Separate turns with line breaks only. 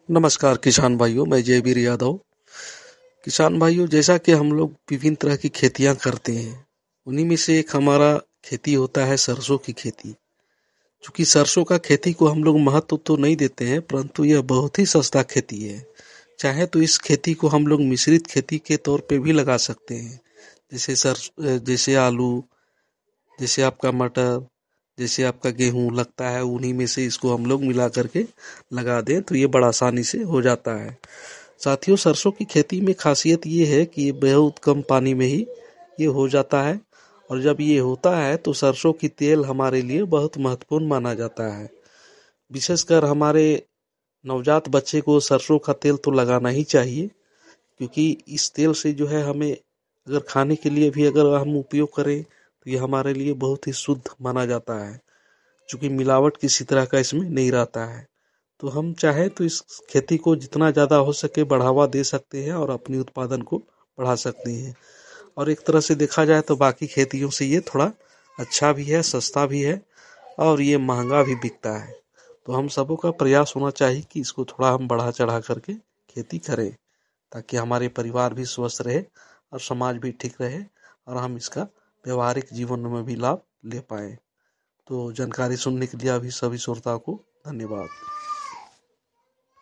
नमस्कार किसान भाइयों, मैं जयवीर यादव। किसान भाइयों, जैसा कि हम लोग विभिन्न तरह की खेतियां करते हैं, उन्हीं में से एक हमारा खेती होता है सरसों की खेती। क्योंकि सरसों का खेती को हम लोग महत्व तो नहीं देते हैं, परंतु यह बहुत ही सस्ता खेती है। चाहे तो इस खेती को हम लोग मिश्रित खेती के तौर पे भी लगा सकते हैं। जैसे आलू, जैसे आपका मटर, जैसे आपका गेहूं लगता है, उन्हीं में से इसको हम लोग मिला करके लगा दें तो ये बड़ा आसानी से हो जाता है। साथियों, सरसों की खेती में खासियत ये है कि ये बहुत कम पानी में ही ये हो जाता है। और जब ये होता है तो सरसों की तेल हमारे लिए बहुत महत्वपूर्ण माना जाता है। विशेषकर हमारे नवजात बच्चे को सरसों का तेल तो लगाना ही चाहिए, क्योंकि इस तेल से जो है हमें अगर खाने के लिए भी अगर हम उपयोग करें तो ये हमारे लिए बहुत ही शुद्ध माना जाता है, क्योंकि मिलावट किसी तरह का इसमें नहीं रहता है। तो हम चाहे तो इस खेती को जितना ज़्यादा हो सके बढ़ावा दे सकते हैं और अपनी उत्पादन को बढ़ा सकते हैं। और एक तरह से देखा जाए तो बाकी खेतियों से ये थोड़ा अच्छा भी है, सस्ता भी है और ये महंगा भी बिकता है। तो हम सबों का प्रयास होना चाहिए कि इसको थोड़ा हम बढ़ा चढ़ा करके खेती करें, ताकि हमारे परिवार भी स्वस्थ रहे और समाज भी ठीक रहे और हम इसका व्यवहारिक जीवन में भी लाभ ले पाए। तो जानकारी सुनने के लिए अभी सभी श्रोताओं को धन्यवाद।